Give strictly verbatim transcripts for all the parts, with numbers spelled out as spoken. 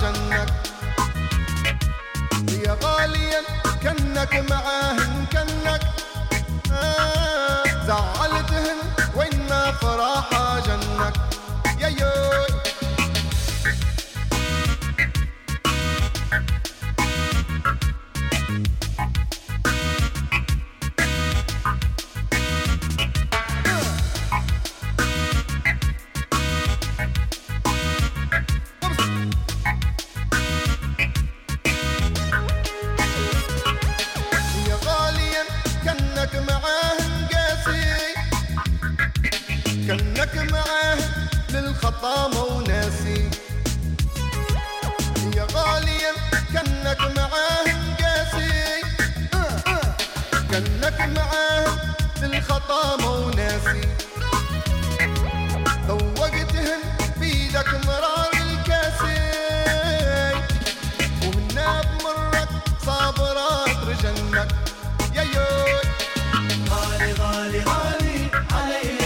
جنك يا غاليا كنك معاهن كنك آه زعلتهن وين ما فراحة جنك يا يوي كنك معاه للخطامة وناسي يا غاليا كنك معاه قاسي كنك معاه للخطامة وناسي ذوقتهن بيدك مرار الكاسي وهنا بمرك صابرات رجنك يا يوي غالي غالي غالي علي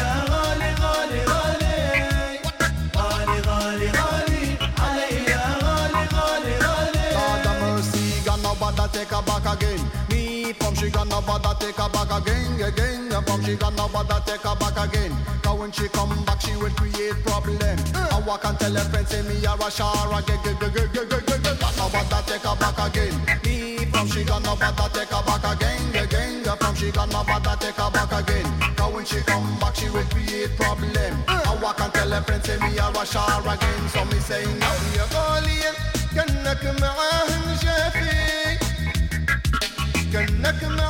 bother take her back again. Me from she gonna bother take her back again, again. From she gonna bother take her back again. Cause when she come back she will create problem. I walk and tell her friends say me a rush her again, gonna bother take her back again. Me from she gonna bother take her back again, again. From she gonna bother take her back again. Cause when she come back she will create problem. I walk and tell her friends say me a rush her again. So me say now you غاليا كنك معاهن جافي كنك